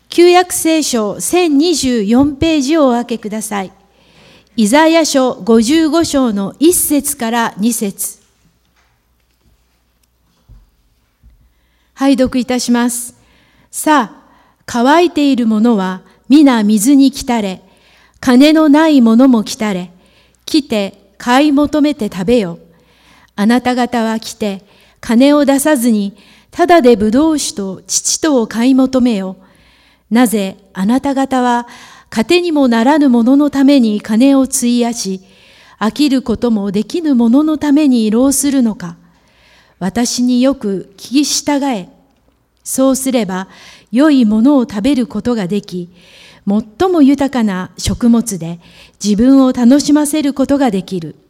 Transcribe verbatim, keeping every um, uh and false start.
旧約聖書せんにじゅうよんページをお開けください。イザヤ書ごじゅうご章のいっ節からに節。拝読いたします。さあ、乾いているものは皆水に来たれ、金のないものも来たれ、来て買い求めて食べよ。あなた方は来て、金を出さずに、ただでぶどう酒と乳とを買い求めよ。なぜあなた方は、糧にもならぬもののために金を費やし、飽きることもできぬもののために労するのか。私によく聞き従え。そうすれば、良いものを食べることができ、最も豊かな食物で自分を楽しませることができる。